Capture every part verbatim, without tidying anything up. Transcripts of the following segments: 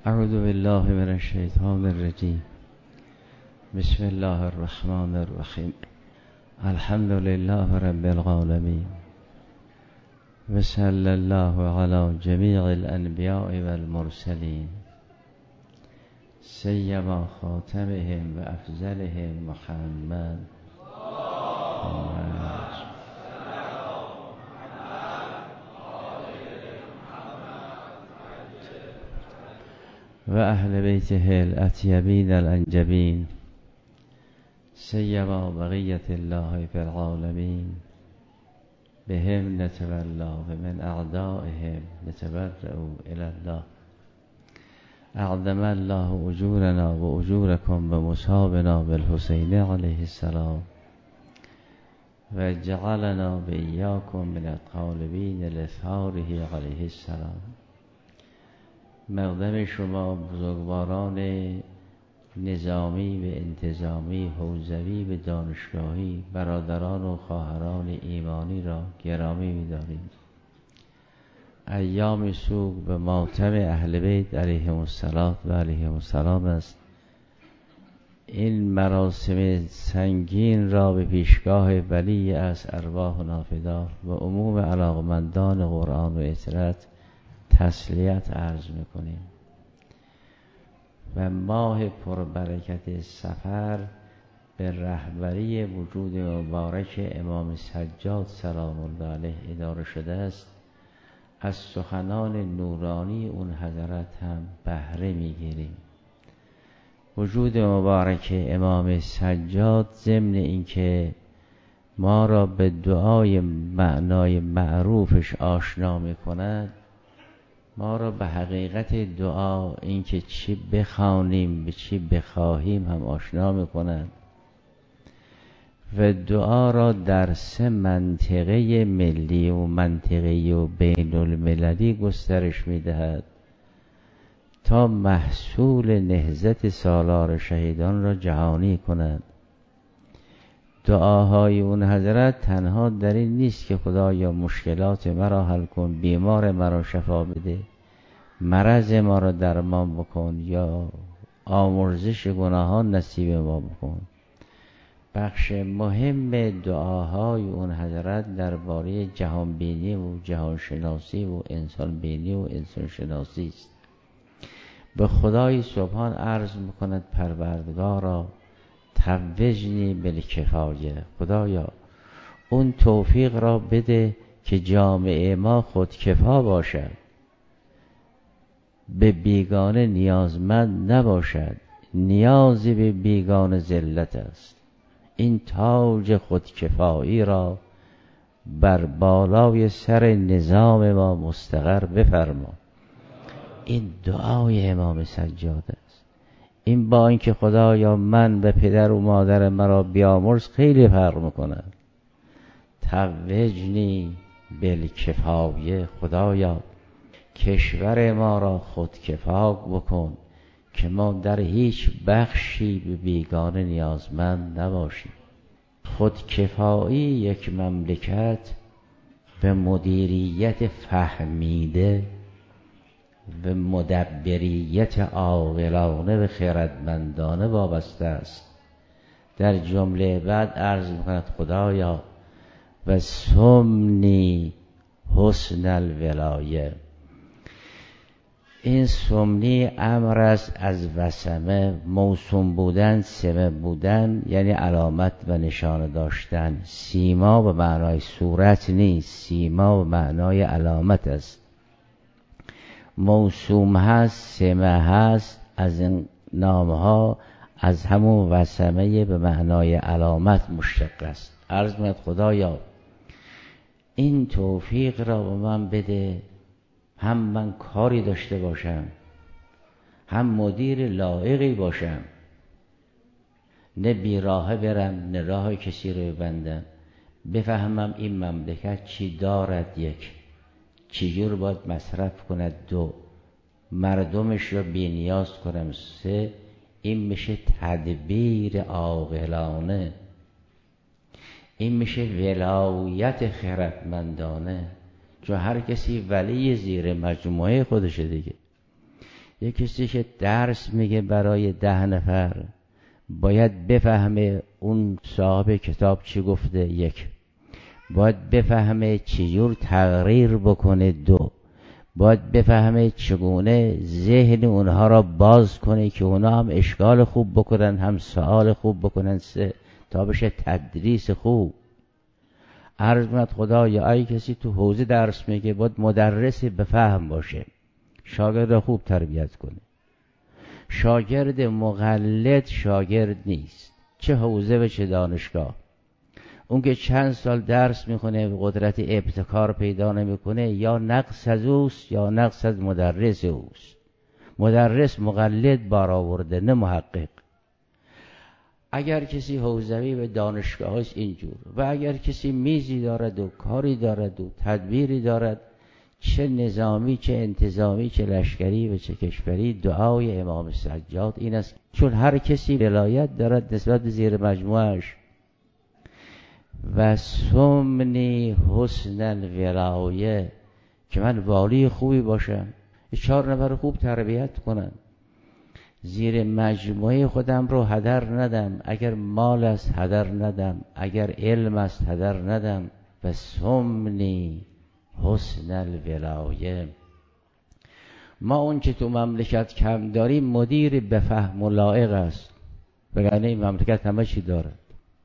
اعوذ بالله من الشیطان الرجیم. بسم الله الرحمن الرحیم. الحمد لله رب العالمین و صلی الله علی جمیع الانبیاء والمرسلین سیما خاتمهم و افضلهم محمد و اهل بیته الاطیبین الانجبین سیما بقیت الله فی العالمین بهم نتولا و من اعدائهم نتبرأ الی الله. اعظم الله اجورنا و اجورکم و مصابنا بالحسین علیه السلام و جعلنا و ایاکم من الطالبین لثاره علیه السلام. مقدم شما بزرگواران نظامی و انتظامی، حوزوی و دانشگاهی، برادران و خواهران ایمانی را گرامی می‌داریم. ایام سوگ به ماتم اهل بیت علیهم السلام و علیهم السلام است. این مراسم سنگین را به پیشگاه ولی از ارواح فدا و عموم علاقمندان قرآن و اطاعت تسلیت عرض میکنیم و ماه پربرکت صفر به رهبری وجود مبارک امام سجاد سلام الله علیه اداره شده است. از سخنان نورانی اون حضرت هم بهره میگیریم. وجود مبارک امام سجاد ضمن اینکه ما را به دعای معنای معروفش آشنا میکند، ما را به حقیقت دعا، اینکه چی بخوانیم به چی بخواهیم هم آشنا میکند و دعا را در سه منطقه ملی و منطقه و بین المللی گسترش میدهد تا محصول نهضت سالار شهیدان را جهانی کند. دعاهای اون حضرت تنها در این نیست که خدایا مشکلات مرا حل کن، بیمار مرا شفا بده، مرض ما را درمان بکن یا آمرزش گناهان نصیب ما بکن. بخش مهم دعاهای اون حضرت درباره جهان بینی و جهان شناسی و انسان بینی و انسان شناسی است. به خدای سبحان عرض میکند پروردگارا توجنی بالکفایه، خدایا اون توفیق را بده که جامعه ما خودکفا باشد، به بیگانه نیازمند نباشد. نیازی به بیگانه ذلت است. این تاج خودکفایی را بر بالای سر نظام ما مستقر بفرما. این دعای امام سجاد است. این با اینکه خدایا من به پدر و مادر مرا بیامرز خیلی فرق میکند. توجنی بالکفایه، خدایا کشور ما را خودکفا بکن که ما در هیچ بخشی به بیگانه نیازمند نباشیم. خودکفایی یک مملکت به مدیریت فهمیده و مدبریت عاقلانه و خردمندانه وابسته است. در جمله بعد عرض میکند خدایا و سمنی حسن الولایه. این سمنی امر است از وسمه، موسوم بودن، سمه بودن یعنی علامت و نشانه داشتن. سیما به معنای صورت نیست، سیما به معنای علامت است. موسوم هست، سمه هست، از این نامها از همون وسمه به معنای علامت مشتق است. عرض می‌کنم خدایا این توفیق را به من بده، هم من کاری داشته باشم، هم مدیر لایقی باشم، نه بیراهه برم نه راه کسی رو ببندم، بفهمم این مملکت چی دارد، یک چجور باید مصرف کند، دو مردمش رو بی نیاز کنم، سه این میشه تدبیر عاقلانه، این میشه ولایت خردمندانه. چون هر کسی ولی زیر مجموعه خودشه دیگه. یه کسی که درس میگه برای ده نفر باید بفهمه اون صاحب کتاب چی گفته، یک، باید بفهمه چجور تقریر بکنه، دو، باید بفهمه چگونه ذهن اونها را باز کنه که اونها هم اشکال خوب بکنن هم سوال خوب بکنن، سه، تا بشه تدریس خوب. عرض می‌کند خدایا ای کسی تو حوزه درس میگه باید مدرسی به فهم باشه، شاگرد خوب تربیت کنه. شاگرد مقلد شاگرد نیست، چه حوزه و چه دانشگاه. اون که چند سال درس میخونه قدرت ابتکار پیدا نمیکنه، یا نقص از اوست یا نقص از مدرس اوست. مدرس مقلد بار آورده نه محقق. اگر کسی حوزوی به دانشگاه است اینجور، و اگر کسی میزی دارد و کاری دارد و تدبیری دارد، چه نظامی چه انتظامی چه لشکری و چه کشوری، دعای امام سجاد این است، چون هر کسی ولایت دارد نسبت به زیر مجموعش. و سمنی حسن الولایه، که من والی خوبی باشم، چهار نفر خوب تربیت کنم، زیر مجموعه خودم رو هدر ندم، اگر مال است هدر ندم، اگر علم است هدر ندم. و سمنی حسن الولایه. ما اون که تو مملکت کم داریم مدیر بفهم و لایق است، بگرنه این مملکت همه چی دارد.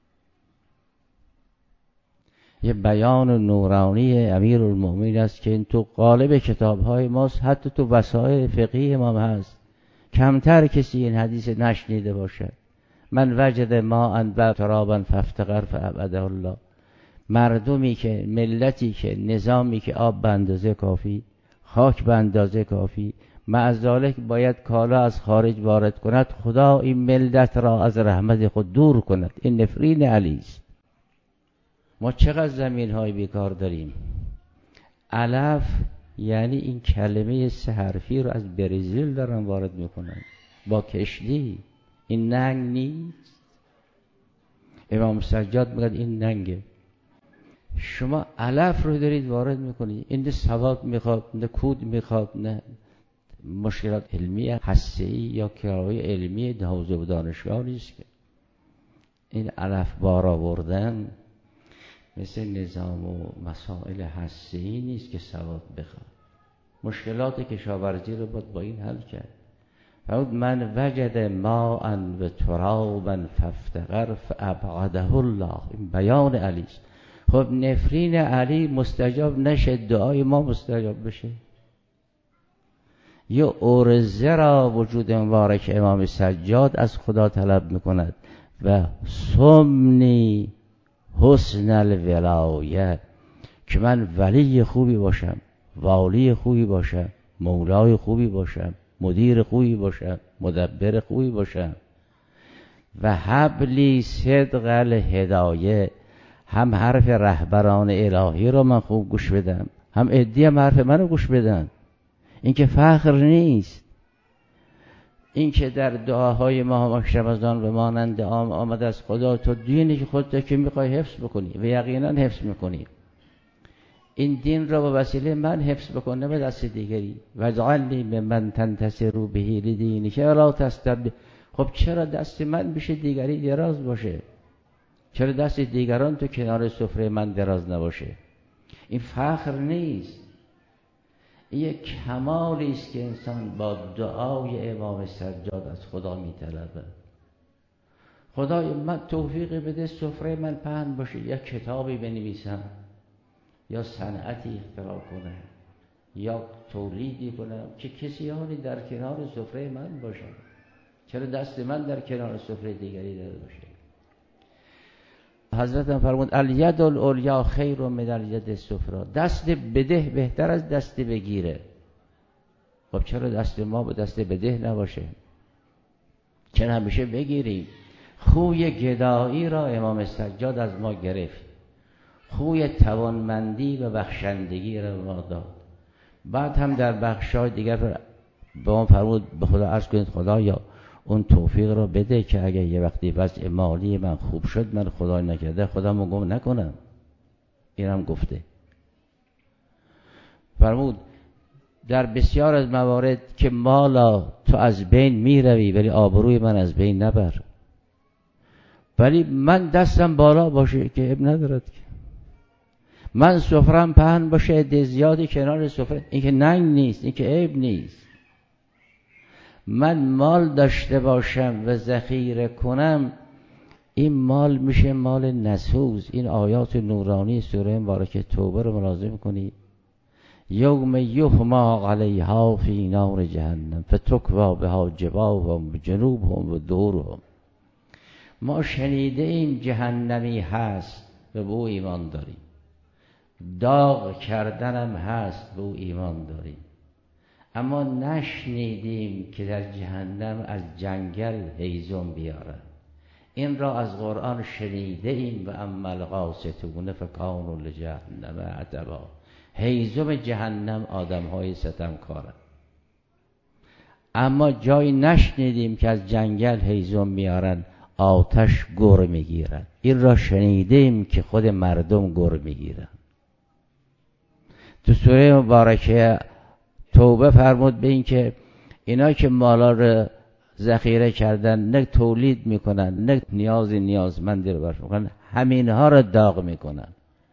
یه بیان نورانی امیرالمؤمنین است که این تو قالب کتاب‌های ماست، حتی تو وسائل فقهی ما هست. کمتر کسی این حدیث نشنیده باشد. من وجد ماء و ترابا فافتقر فابعده الله. مردمی که، ملتی که، نظامی که آب به اندازه کافی، خاک به اندازه کافی، مع ذالک باید کالا از خارج وارد کند، خدا این ملت را از رحمت خود دور کند. این نفرین علی است. ما چقدر زمین های بیکار داریم. علف یعنی این کلمه سه حرفی رو از برزیل دارن وارد میکنن با کشتی. این ننگ نیست؟ امام سجاد میگه این ننگه. شما علف رو دارید وارد میکنید، این نه سواد میخواد نه کود میخواد نه مشکلات علمی هسته‌ای یا کرایه علمی حوزه و دانشگاه نیست که. این علف بار آوردن مثل نظام و مسائل هسته‌ای نیست که سواد بخواد. مشکلات کشاورزی رو باید با این حل کرد. فرمود من وجد ماء و ترابا فافتقر فابعده الله. این بیان علی است. خب نفرین علی مستجاب نشه، دعای ما مستجاب بشه؟ یه ارزه را وجود مبارک امام سجاد از خدا طلب میکند. و سمنی حسن الولایه، که من ولی خوبی باشم، والی خوبی باشم، مولای خوبی باشم، مدیر خوبی باشم، مدبر خوبی باشم. و حبلی صدق الهدایه، هم حرف رهبران الهی رو من خوب گوش بدم، هم ادی هم حرف منو گوش بدن. این که فخر نیست. این که در دعاهای ماه ماه رمضان و مانند عام آمد از خدا تو دینی که خودت که میخوای حفظ بکنی و یقینا حفظ میکنی، این دین را با وسیله من حفظ بکن نه به دست دیگری. و جعلنی ممن تنتصر به لدینی که ولا تستبدل. خب چرا دست من بشه دیگری دراز باشه؟ چرا دست دیگران تو کنار سفره من دراز نباشه؟ این فخر نیست. این یک کمالی است که انسان با دعای امام سجاد از خدا میطلبه. خدای من توفیق بده سفره من پهن باشه، یا کتابی بنویسم، یا صنعتی اختراع کنم، یا تولیدی کنم که کسی آنی در کنار سفره من باشه. چرا دست من در کنار سفره دیگری داره باشه؟ حضرت هم فرمود الید العلیا خیر من الید السفلی. دست بده بهتر از دست بگیره. خب چرا دست ما به دست بده نباشه؟ چرا همیشه بگیریم؟ خوی گدایی را امام سجاد از ما گرفت، خوی توانمندی و بخشندگی را ما داد. بعد هم در بخشای دیگر به ما فرمود به خدا عرض کنید خدایا اون توفیق را بده که اگر یه وقتی وضع مالی من خوب شد، من خدای نکرده خودمو گم نکنم. این هم گفته. فرمود در بسیار از موارد که مالا تو از بین میروی ولی آبروی من از بین نبر، ولی من دستم بالا باشه که اب ندارد که، من سفرم پهن باشه عده زیادی کنار سفره، این که ننگ نیست، این که عیب نیست. من مال داشته باشم و ذخیره کنم، این مال میشه مال نسوز. این آیات نورانی سوره مبارکه توبه رو ملاحظه کنید. یوم یحما علیها فی نار جهنم فتکوی بها جباههم بجنوبهم و ظهورهم. ما شنیده ایم جهنمی هست، به او ایمان داریم. داغ کردنم هست، به او ایمان داریم. اما نشنیدیم که در جهنم از جنگل هیزم بیارن. این را از قرآن شنیده ایم و اما القاسطون فکانوا لجهنم حطبا. هیزم جهنم آدم های ستمکارن، اما جایی نشنیدیم که از جنگل هیزم میارن آتش گر میگیرن. این را شنیدیم که خود مردم گر میگیرن. تو سوره مبارکه توبه فرمود به این که اینا که مالا رو ذخیره کردن نه تولید میکنن نه نیازی نیازمندی رو برش میکنن، همین ها رو داغ میکنن.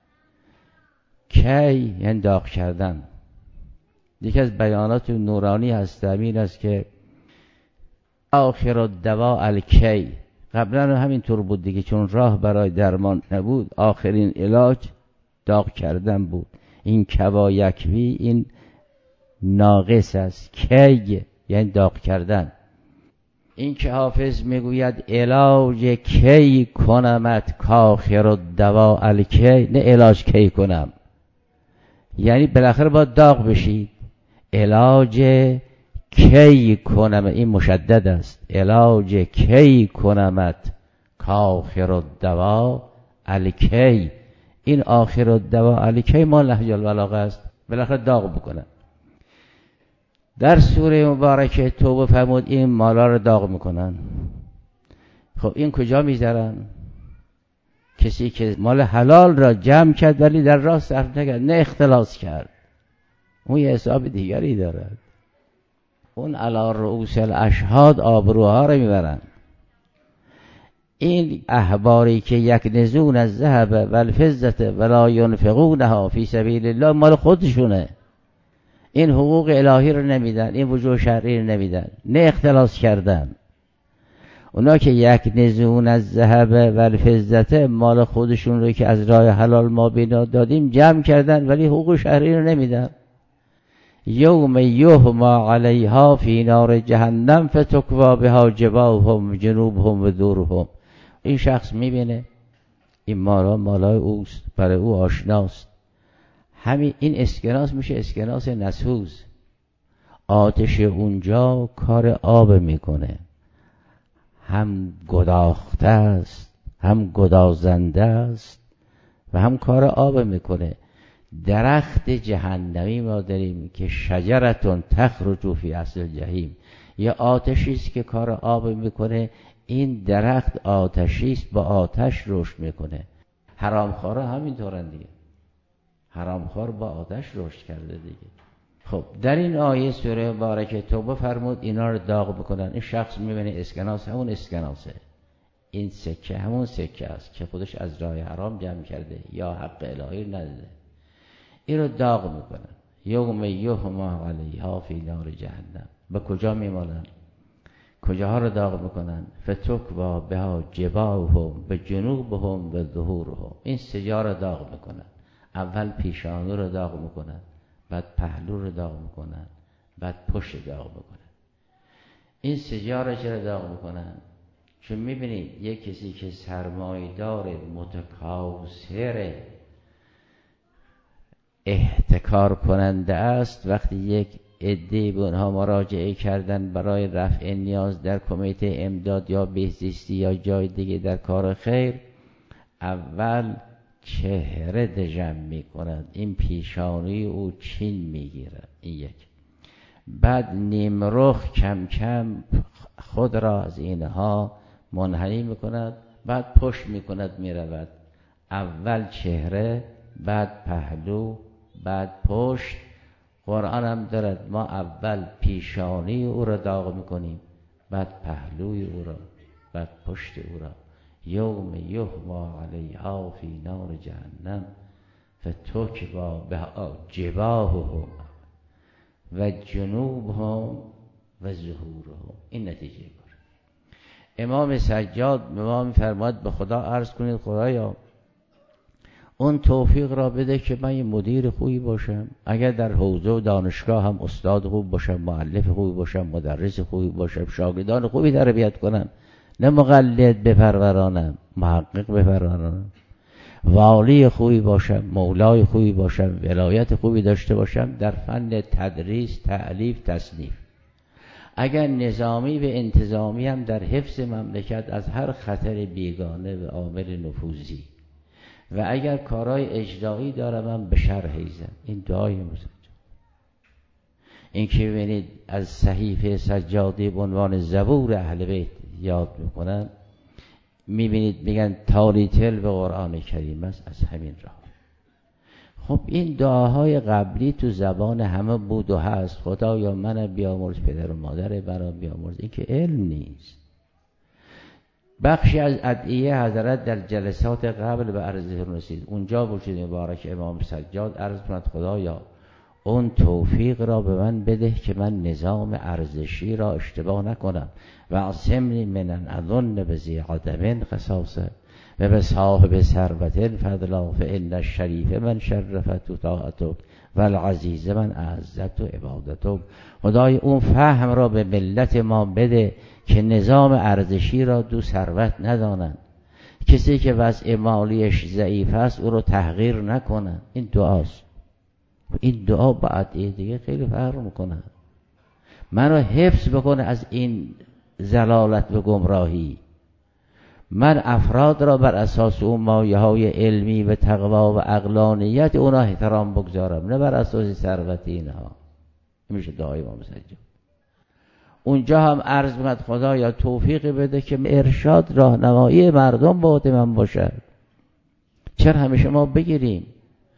کی؟ یعنی داغ کردن. یکی از بیانات نورانی هست این است که آخر الدواء الکی. قبلا همین طور بود دیگه، چون راه برای درمان نبود آخرین علاج داغ کردن بود. این کوا یکوی این ناقص است. کی یعنی داغ کردن. این که حافظ میگوید علاج کی کنمت کاخر الدواء الکی، نه علاج کی کنم، یعنی بالاخره باید داغ بشید. علاج کی کنم، این مشدد است. علاج کی کنمت کاخر الدواء الکی. این آخر الدواء الکی ما نهج البلاغه است، بالاخره داغ بکنن. در سوره مبارکه توبه فرمود این مالا رو داغ میکنن. خب این کجا میذارن؟ کسی که مال حلال را جمع کرد ولی در راه صرف نکرد، نه اختلاس کرد، اون یه حساب دیگری دارد. اون علی رؤوس الاشهاد آبروها رو میبرن. این احباری که یکنزون الذهب والفضة ولا ينفقونها فی سبیل الله، مال خودشونه. این حقوق الهی رو نمیدن، این وجوه شرعی رو نمیدن، نه اختلاس کردن. اونا که یکنزون الذهب والفضة، مال خودشون رو که از راه حلال ما بینا دادیم جمع کردن ولی حقوق شرعی رو نمیدن. یوم یحما علیها فی نار جهنم فتکوی بها جباههم جنوبهم و ظهورهم. این شخص میبینه این مالا مالای اوست، برای او آشناست. همین این اسکناس میشه اسکناس نسوز. آتش اونجا کار آب میکنه، هم گداخته است، هم گدازنده است و هم کار آب میکنه. درخت جهنمی ما داریم که شجرتون تخرج فی اصل جهیم، یه آتشی است که کار آب میکنه. این درخت آتشی است، با آتش رشد میکنه. حرامخوارا همینطورن دیگه، حرامخوار با آتش رشد کرده دیگه. خب در این آیه سوره مبارکه توبه فرمود اینا رو داغ بکنن. این شخص میبینه اسکناس همون اسکناسه، این سکه همون سکه است که خودش از راه حرام جمع کرده یا حق الهی نداده. این رو داغ میکنن. یوم یحما علیها فی نار جهنم. به کجا میمالن؟ کجاها رو داغ میکنن؟ فتکوی بها جباههم بجنوبهم و ظهورهم. این سجا رو داغ میکنن. اول پیشانو رو داغ میکنن، بعد پهلو رو داغ میکنن، بعد پشت داغ میکنن. این سجا رو چرا داغ میکنن؟ چون میبینید یک کسی که سرمایه‌دار متکاسر احتکار کننده است، وقتی یک عده به اونها مراجعه کردن برای رفع نیاز در کمیته امداد یا بهزیستی یا جای دیگه در کار خیر، اول چهره دژم میکنند، این پیشانی او چین میگیرد، این یک. بعد نیمرخ کم کم خود را از اینها منحنی میکند، بعد پشت میکند میرود. اول چهره، بعد پهلو، بعد پشت. قرآن هم دارد ما اول پیشانی او را داغ میکنیم، بعد پهلوی او را، بعد پشت او را. یوم یحما علیها فی نار جهنم فتکوا بها جباههم و جنوبهم و ظهورهم. این نتیجه کار. امام سجاد به ما میفرماد به خدا عرض کنید خدایا اون توفیق را بده که من یه مدیر خوبی باشم، اگر در حوزه و دانشگاه هم استاد خوب باشم، مؤلف خوبی باشم، مدرس خوبی باشم، شاگردان خوبی تربیت کنم، نه مقلد بپرورانم، محقق بپرورانم، والی خوبی باشم، مولای خوبی باشم، ولایت خوبی داشته باشم در فن تدریس، تألیف، تصنیف. اگر نظامی و انتظامی هم در حفظ مملکت از هر خطر بیگانه و عامل نفوذی، و اگر کارهای اجرایی دارم هم به شر حیزم. این دعای مسجد. این که ببینید از صحیفه سجادی به عنوان زبور اهل بیت یاد میکنن، میبینید میگن تالیتل به قرآن کریم است، از همین راه. خب این دعاهای قبلی تو زبان همه بود و هست. خدایا من بیامرز، پدر و مادر برا بیامرز. این که علم نیست. بخشی از ادعیه حضرت در جلسات قبل به عرضتون رسید. اونجا وجود مبارک امام سجاد عرض کند خدایا اون توفیق را به من بده که من نظام ارزشی را اشتباه نکنم و عصمنی من ان اظن بذی عدم خصاصه و به صاحب ثروت فضلا فان الشریف من شرفت طاعتک و العزیز من اعزت عبادتک. خدای اون فهم را به ملت ما بده که نظام ارزشی را دو ثروت ندانند، کسی که وضع مالیش ضعیف است او رو تحقیر نکنند. این دعاست. این دعا با ادعیه دیگه خیلی فرق میکنه. من رو حفظ بکنه از این ضلالت و گمراهی. من افراد را بر اساس اون مایه های علمی و تقوا و عقلانیت اونا احترام بگذارم، نه بر اساس ثروت اینها. میشه دعای امام سجاد. اونجا هم عرض می‌کرد خدایا توفیق بده که ارشاد راهنمایی مردم با من باشد. چرا همیشه ما بگیریم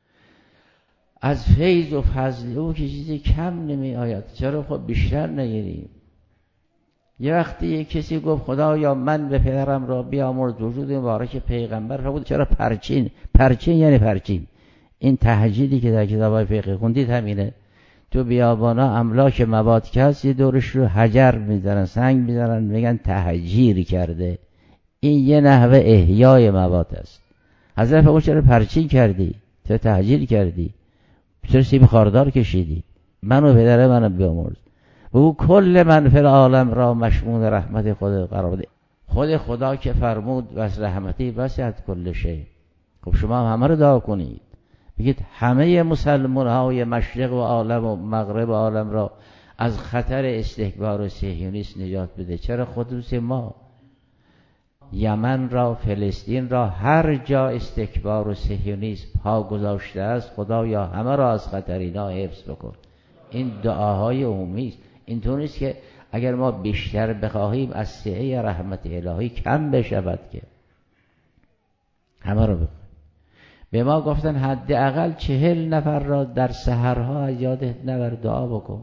از فیض و فضل او که چیزی کم نمی آید، چرا خب بیشتر نگیریم؟ یه وقتی یک کسی گفت خدایا من به پدرم را بیامرز وجود مبارک پیغمبر را بود، چرا پرچین؟ پرچین یعنی پرچین. این تهجیدی که در کتاب‌های فقهی خوندید همینه. تو بیابانا املاک مواد که هست یه دورش رو حجر می‌ذارن، سنگ می‌ذارن، میگن تهجیر کرده. این یه نحوه احیای مواد است. حضرت فرمود چرا پرچین کردی؟ چرا تهجیر کردی؟ چرا سیب خاردار کشیدی؟ منو پدر منو بیامرز. او کل من فی العالم را مشمول رحمت خود قرار بده. خود خدا که فرمود واسه رحمتی وسعت کل شی. خب شما هم همه رو دعا کنید، بگید همه مسلمان های مشرق و عالم و مغرب و عالم را از خطر استکبار و صهیونیسم نجات بده. چرا خصوص ما؟ یمن را، فلسطین را، هر جا استکبار و صهیونیسم پا گذاشته است خدایا همه را از خطر اینا حفظ بکن. این دعاهای عمومی است. اینطور نیست که اگر ما بیشتر بخواهیم از سعه رحمت الهی کم بشود که همه را بکن. به ما گفتن حداقل چهل نفر را در سحرها از یادت نبر دعا بکن.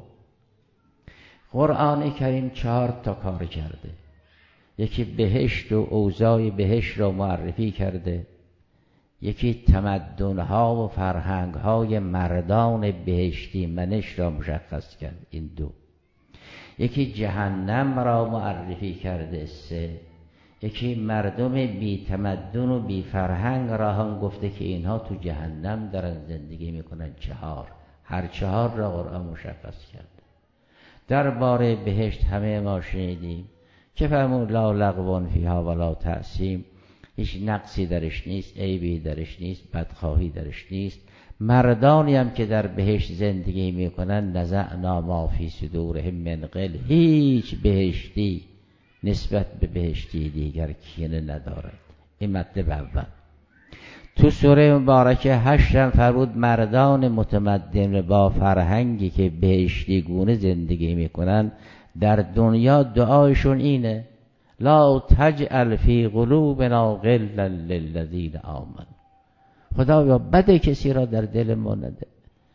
قرآن کریم چهار تا کار کرده. یکی بهشت و اوضاع بهشت را معرفی کرده، یکی تمدن‌ها و فرهنگ‌های مردان بهشتی منش را مشخص کرد، این دو. یکی جهنم را معرفی کرده، سه. یکی مردم بی تمدن و بی فرهنگ را هم گفته که اینها تو جهنم دارن زندگی میکنن، چهار. هر چهار را قرآن مشخص کرد. درباره بهشت همه ما شنیدیم که فرمود لا لغو فیها ولا تأثیم، هیچ نقصی درش نیست، عیبی درش نیست، بدخواهی درش نیست. مردانی هم که در بهشت زندگی میکنن نزعنا ما فی صدورهم من غل، هیچ بهشتی نسبت به بهشتی دیگر کینه ندارد. این مطلب اول. تو سوره مبارکه هشت هم فرمود مردان متمدن با فرهنگی که بهشتی گونه زندگی میکنن در دنیا دعایشون اینه لا تجعل فی قلوبنا غلا للذین آمنوا. خدایا بد کسی را در دل ما نده.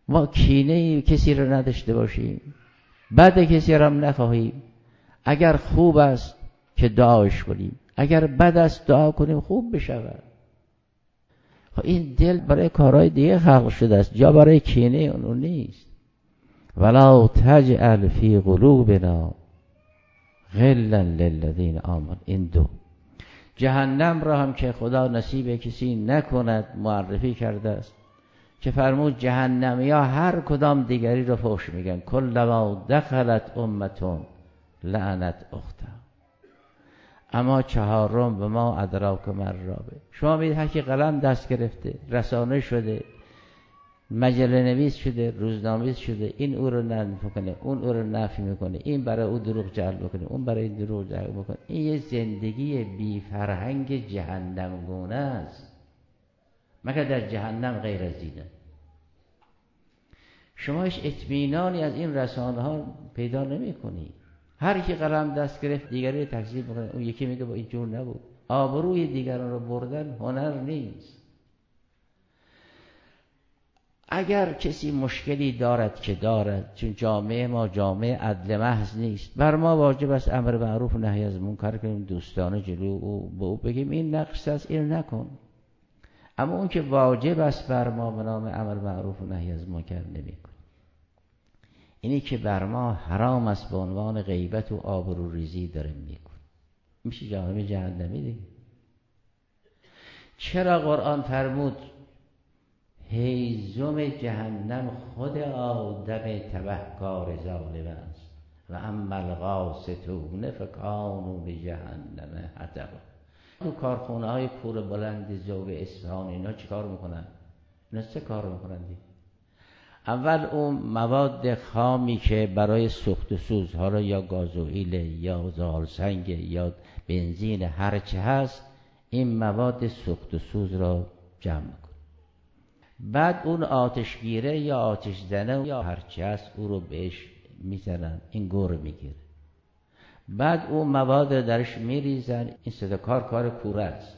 ما کینه کسی رو نداشته باشیم، بد کسی رو هم نخواهیم. اگر خوب است که دعاش کنیم، اگر بد است دعا کنیم خوب بشود. این دل برای کارهای دیگه خلق شده است، جا برای کینه اون نیست. ولا تجعل فی قلوبنا غلا للذین آمنوا. این دو جهنم را هم که خدا نصیب کسی نکند معرفی کرده است که فرمود جهنمی ها هر کدام دیگری را فحش میگن. کلما دخلت امتون لعنت اختها. اما چهارم به ما ادراک ما الرابع. شما میدید هر کی قلم دست گرفته، رسانه شده، مجله نویس شده، روزنامه‌نویس شده، این او رو نفی میکنه، اون او رو نفی میکنه، این برای او دروغ جعل میکنه، اون برای این دروغ جعل میکنه. این یه زندگی بی فرهنگ جهنم گونه است. مگر در جهنم غیر از اینه. شما هیچ اطمینانی از این رسانه ها پیدا نمی کنی. هر کی قلم دست گرفت دیگری تکذیب میکنه، اون یکی میگه با این جور نبود. آبروی دیگران رو بردن هنر نیست. اگر کسی مشکلی دارد که دارد، چون جامعه ما جامعه عدل محض نیست، بر ما واجب است امر معروف و نهی از منکر کنیم، دوستانه جلو او به او بگیم این نقص است، این نکن. اما اون که واجب است بر ما به نام امر معروف و نهی از منکر نمی‌کنیم. اینی که بر ما حرام است به عنوان غیبت و آبروریزی داریم میکنیم، میشه جهنم جهنمی دیگه. چرا قرآن فرمود هیزم جهنم خود آدم تبهکار ظالم است و اما القاسطون فکانوا لجهنم حطبا. تو کارخونه های پور بلند ذوق اصفهان اینا چی کار میکنن؟ اینا چه کار میکنن دی؟ اول اون مواد خامی که برای سوخت و سوز، حالا یا گازوئیل یا زغالسنگ یا بنزین هر چه هست، این مواد سوخت و سوز را جمع میکنه. بعد اون آتشگیره یا آتش زنه یا هر چه هست او رو بهش میزنن، این گور میگیره. بعد اون مواد رو درش میریزن. این سه کار کار کوره است.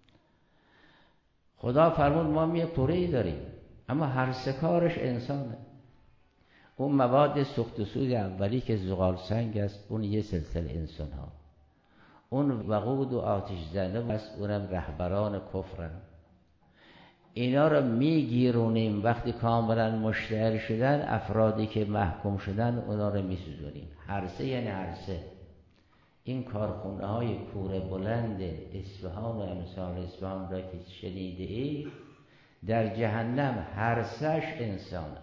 خدا فرمود ما یه کوره ای داریم، اما هر سه کارش انسانه. اون مواد سوخت و سوز اولی که زغال سنگ است، اون یه سلسله انسان ها. اون وقود و آتش زنه است، اونم رهبران کفرن. اینا رو میگیرونیم، وقتی کاملا مشتعل شدن، افرادی که محکوم شدن اونا رو میسوزونیم. هر سه یعنی هر سه. این کارخونه های کوره بلند اصفهان و امثال اصفهان را که شنیده ای، در جهنم هر سهش انسانه.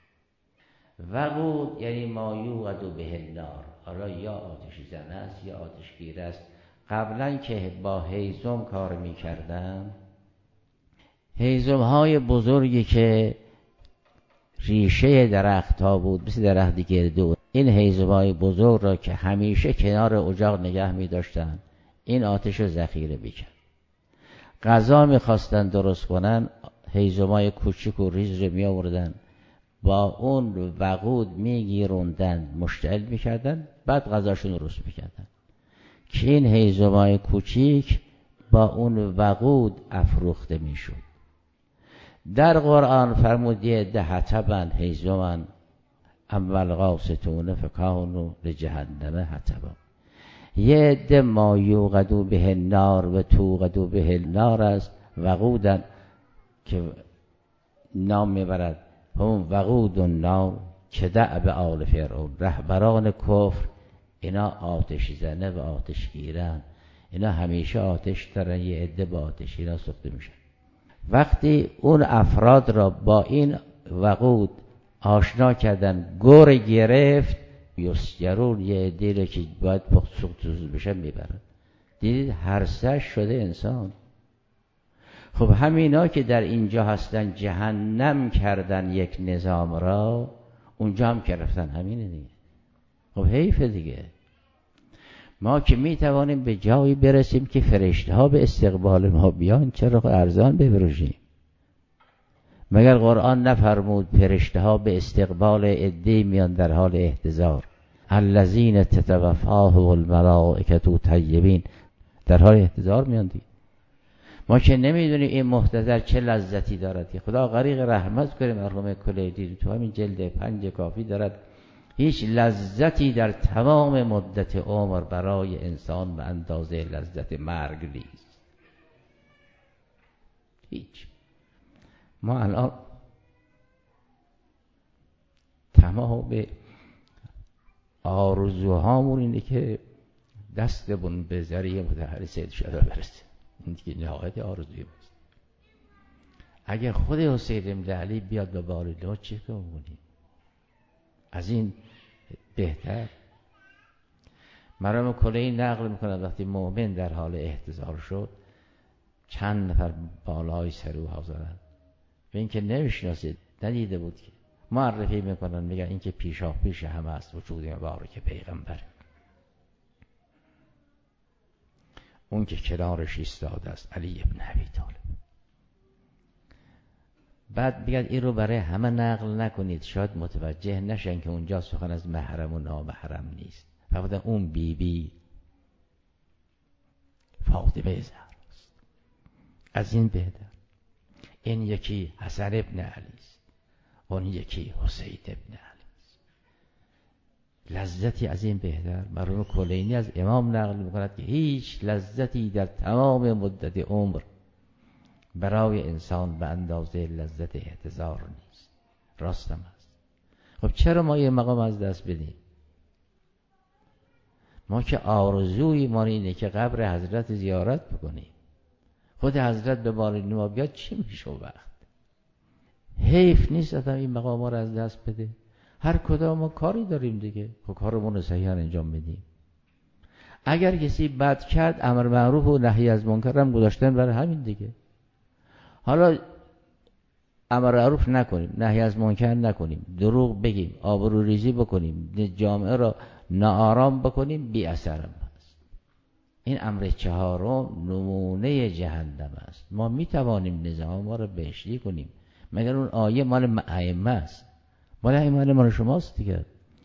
وقود یعنی ما یوقد به النار، حالا یا آتش زنه است یا آتشگیر است. قبلا که با هیزم کار میکردن، هیزم های بزرگی که ریشه درخت ها بود، مثل درخت گردو، این هیزم های بزرگ را که همیشه کنار اجاق نگه می داشتن، این آتش رو ذخیره میکرد. غذا میخواستن درست کنن، هیزم های کوچیک و ریز رو می آوردن، با اون وقود میگیروندن، مشتعل میکردن، بعد غذاشون درست میکردن که این هیزم های کوچیک با اون وقود افروخته میشد. در قرآن فرمودیه ده حطبن هیزمن اول قاسطون فکانوا لجهنم حطبا. یه عده ما یوقدو به النار و توقدو به النار است. وقودن که نام میبرد هم وقود النار که دأب آل فرعون، رهبران کفر. اینا آتش زنه و آتش گیرن، اینا همیشه آتش دارن، یه عده با آتش اینا سوخته میشن. وقتی اون افراد را با این وقود آشنا کردن، گور گرفت، یسجرون یه عده که باید پخت سوخت سوز بشن میبرن. دیدید هر سه شده انسان. خب همینا که در اینجا هستن جهنم کردن یک نظام را، اونجا هم گرفتن همینه دیگه. خب حیفه دیگه. ما که می توانیم به جایی برسیم که فرشته ها به استقبال ما بیان، چرا ارزان بفروشیم؟ مگر قرآن نفرمود فرشته ها به استقبال عده‌ای میان در حال احتضار؟ الذین تتوفاهم الملائکة طیبین، در حال احتضار میان دیگه. ما که نمیدونیم این محتضر چه لذتی دارد که خدا غریق رحمت کنه مرحوم کلیدی تو همین جلد پنج کافی دارد هیچ لذتی در تمام مدت عمر برای انسان به اندازه لذت مرگ نیست. هیچ. ما الان تمام آرزوهامون اینه که دستمون به ذریعه مطهر سید شهدا برسه. این دیگه نهایت آرزوی ماست. اگر خود حسین بن علی بیاد به والدها چه کنیم؟ از این بهتر. مرحوم کلینی نقل میکنه وقتی مؤمن در حال احتضار شد چند نفر بالای سر او حاضرند به این که نمیشناسید ندیده بود که معرفی میکنن میگن این که پیشا پیش همه است وجود مبارک پیغمبر، اون که کنارش ایستاده است علی ابن ابی طالب. بعد بگید این رو برای همه نقل نکنید شاید متوجه نشن که اونجا سخن از محرم و نامحرم نیست. فقط اون بی بی فاطمه زهراست. از این بهتر. این یکی حسن ابن علی است، اون یکی حسین ابن علی است. لذتی از این بهتر. مرحوم کلینی از امام نقل میکند که هیچ لذتی در تمام مدت عمر برای انسان به اندازه لذت احتضار نیست. راستم هست. خب چرا ما یه مقام از دست بدیم؟ ما که آرزوی ما اینه که قبر حضرت زیارت بکنیم. خود حضرت به بالین ما بیاد چی میشه وقت؟ حیف نیست آدم این مقام ها رو از دست بده. هر کدام ما کاری داریم دیگه، خب کارمون رو صحیح انجام میدیم. اگر کسی بد کرد امر معروف و نهی از منکر هم گذاشتن برای همین دیگه. حالا امر معروف نکنیم، نهی از منکر نکنیم، دروغ بگیم، آبروریزی بکنیم، جامعه را ناآرام بکنیم، بی اثر است. این امر چهارم نمونه جهنم است. ما می توانیم نظام ما را بهشتی کنیم مگر اون آیه مال ائمه است؟ مال ائمه مال شماست دیگه.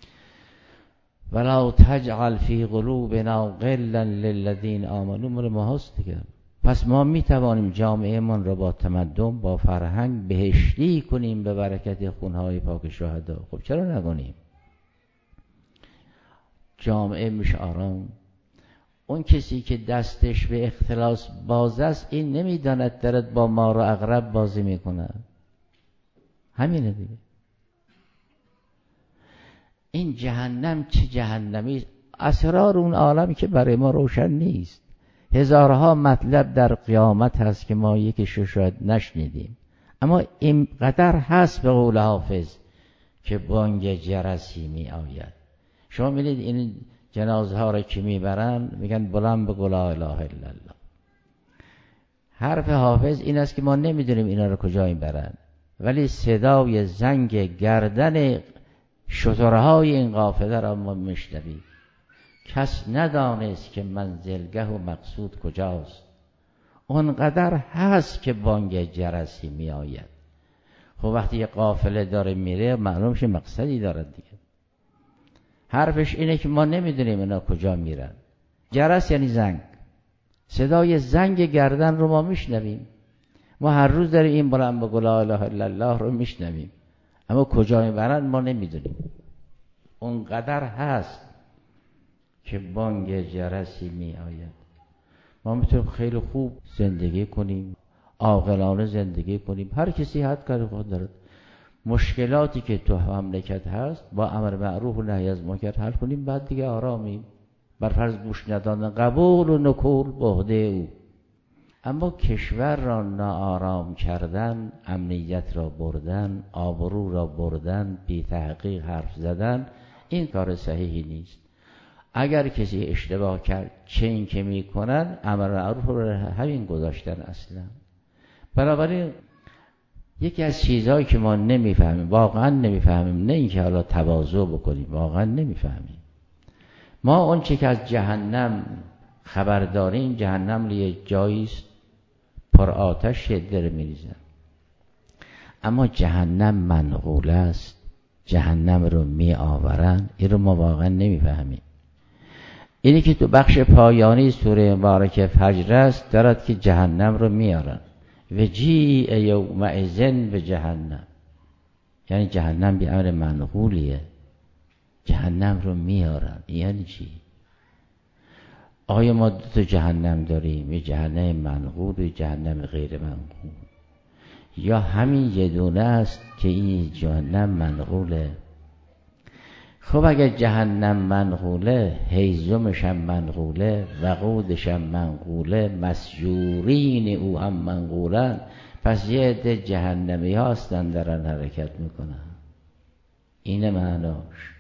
ولا تجعل فی قلوبنا غلا للذین آمنوا مال ماست دیگه. پس ما می توانیم جامعه من را با تمدن با فرهنگ بهشتی کنیم به برکت خونهای پاک شهدا. خب چرا نکنیم؟ جامعه میشه آرام. اون کسی که دستش به اختلاس باز است این نمیداند دارد با مار و عقرب بازی میکنه. همینه دیگه. این جهنم چه جهنمی؟ اسرار اون عالمی که برای ما روشن نیست. هزارها مطلب در قیامت هست که ما یکیش رو شاید نشنیدیم، اما اینقدر هست به قول حافظ که بانگ جرسی می آید. شما میدید این جنازه ها رو که میبرن میگن بلند به لا اله الا الله. حرف حافظ این است که ما نمیدونیم اینا رو کجا میبرن، ولی صدای زنگ گردن شترهای این قافله را ما میشنویم. کس ندانست که منزلگه و مقصود کجاست. اونقدر هست که بانگ جرسی می آید. خب وقتی یه قافله داره میره معلوم شه مقصدی داره دیگه. حرفش اینه که ما نمیدونیم اینا کجا میرن. جرس یعنی زنگ. صدای زنگ گردن رو ما میشنویم. ما هر روز داریم این بلند بگو لا اله الا الله رو میشنویم، اما کجا میبرن ما نمیدونیم. اونقدر هست که بانگ جرسی می آید. ما میتونیم خیلی خوب زندگی کنیم، عاقلانه زندگی کنیم. هر کسی حد کاری خود دارد. مشکلاتی که تو مملکت هست با امر معروف و نهی از منکر حل کنیم، بعد دیگه آرامیم. بر فرض گوش ندادن قبول و نکول به عهده او. اما کشور را ناآرام کردن، امنیت را بردن، آبرو را بردن، بی تحقیق حرف زدن، این کار صحیحی نیست. اگر کسی اشتباه کرد چه این که می کنن امر معروف رو همین گذاشتن اصلا. بنابراین یکی از چیزهایی که ما نمیفهمیم، واقعا نمیفهمیم، نه اینکه حالا تواضع بکنیم، واقعا نمیفهمیم. ما اون چی که از جهنم خبر داریم، جهنم یه جایی است پر آتش داره میریزن، اما جهنم منقول است، جهنم رو می آورن. این رو ما واقعا نمیفهمیم. اینی که تو بخش پایانی سوره مبارکه فجر است دارد که جهنم رو میارن و جیء یومئذ به جهنم، یعنی جهنم به امر منقولیه، جهنم رو میارن. یعنی چی؟ آیا ما دو تا جهنم داریم، یه جهنم منقول و جهنم غیر منقول، یا همین یه دونه است که این جهنم منقوله؟ خب اگر جهنم منقوله، هیزمش هم منقوله، وقودش هم منقوله، مسجورین او هم منقولن، پس یه عده جهنمی ها هستن دارن حرکت میکنن. اینه معناش.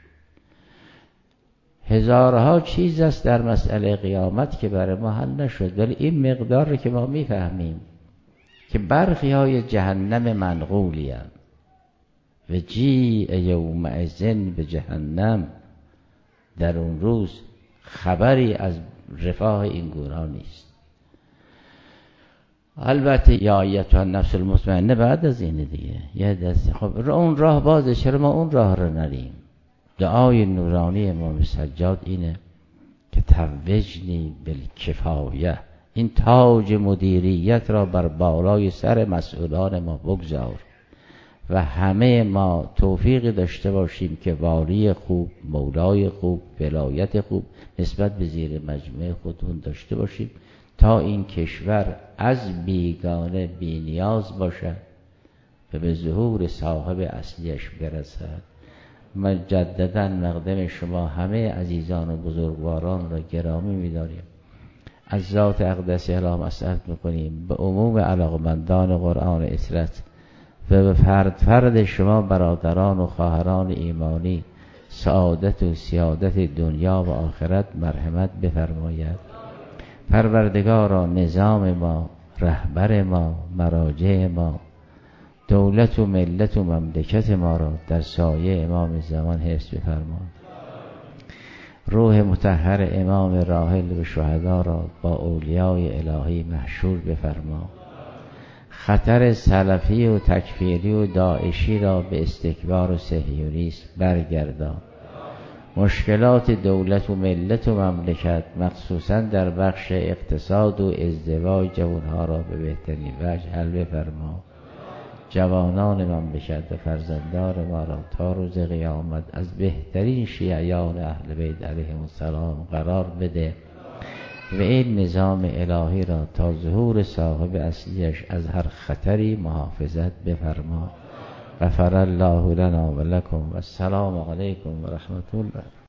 هزارها چیز است در مسئله قیامت که برای ما حل نشد، ولی این مقدار رو که ما میفهمیم که برخی های جهنم منقولی هم و جیء یومئذ به جهنم، در اون روز خبری از رفاه این گروه نیست. البته یا ایتها النفس المطمئنه بعد از این دیگه یه دست، خب اون راه بازه، چرا ما اون راه رو نریم؟ دعای نورانی امام سجاد اینه که توجنی بالکفایه، این تاج مدیریت را بر بالای سر مسئولان ما بگذار و همه ما توفیق داشته باشیم که والی خوب، مولای خوب، ولایت خوب نسبت به زیر مجموعه خودمون داشته باشیم تا این کشور از بیگانه بی نیاز باشد و به ظهور صاحب اصلیش برسد. مجددا مقدم شما همه عزیزان و بزرگواران را گرامی می‌داریم. از ذات اقدس اله مسئلت میکنیم به عموم علاقمندان قرآن اطرت و به فرد فرد شما برادران و خواهران ایمانی سعادت و سیادت دنیا و آخرت مرحمت بفرماید. پروردگارا نظام ما، رهبر ما، مراجع ما، دولت و ملت و مملکت ما را در سایه امام زمان حفظ بفرما. روح مطهر امام راحل و شهدا را با اولیای الهی محشور بفرما. خطر سلفی و تکفیری و داعشی را به استکبار و صهیونیسم برگردان. مشکلات دولت و ملت و مملکت مخصوصا در بخش اقتصاد و ازدواج جوانها را به بهترین وجه حل بفرما. جوانان مملکت و فرزندان ما را تا روز قیامت از بهترین شیعیان اهل بیت علیهم السلام قرار بده و این نظام الهی را تا ظهور صاحب اصلیش از هر خطری محافظت بفرما. غفر الله لنا و لکم و السلام علیکم و رحمت الله.